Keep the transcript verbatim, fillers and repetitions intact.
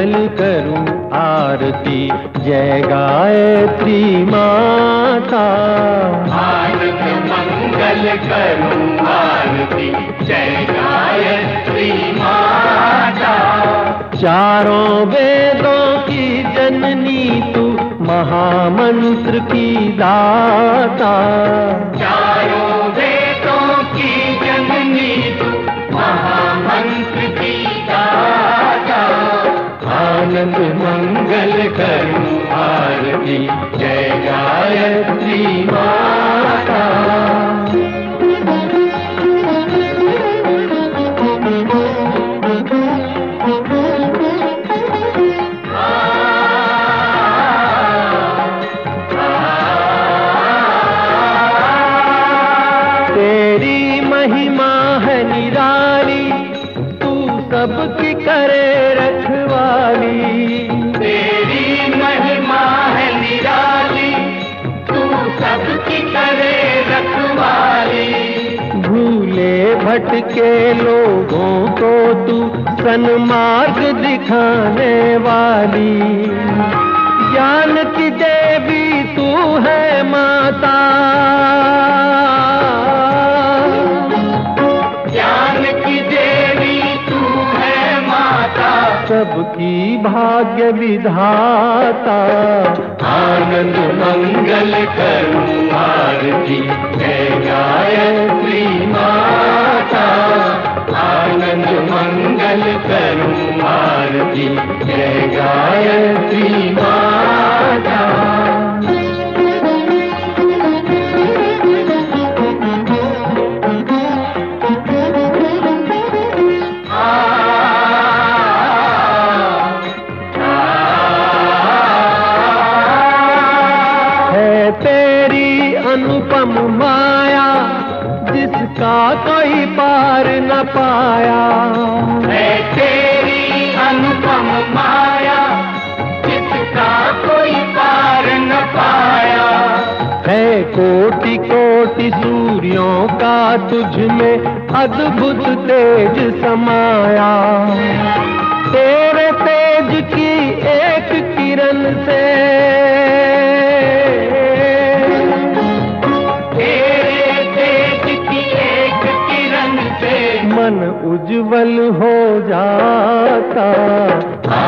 मंगल करूं आरती, जय गायत्री माता। आनंद मंगल करूं आरती, जय गायत्री माता। चारों वेदों की जननी तू, महामंत्र की दाता। चारों वेदों की जननी तू, महामंत्र की दाता। आनंद मंगल करूं आरती, जय गायत्री माता। तेरी महिमा है निराली, तू सबकी करे रखवाली। तेरी महिमा है निराली, तू सबकी करे रखवाली। भूले भटके लोगों को तू सन्मार्ग दिखाने वाली। ज्ञान की देवी तू है माता, ज्ञान की देवी तू है माता। सबकी भाग्य विधाता। आनंद मंगल करूं आरती, जय गायत्री माता। आनंद मंगल करूं आरती, जय गायत्री माता। तेरी अनुपम माया, जिसका कोई पार न पाया। है तेरी अनुपम माया, जिसका कोई पार न पाया। है कोटि कोटि सूर्यों का तुझ में अद्भुत तेज समाया। तेरे तेज की एक किरण से, मन उज्जवल हो जाता।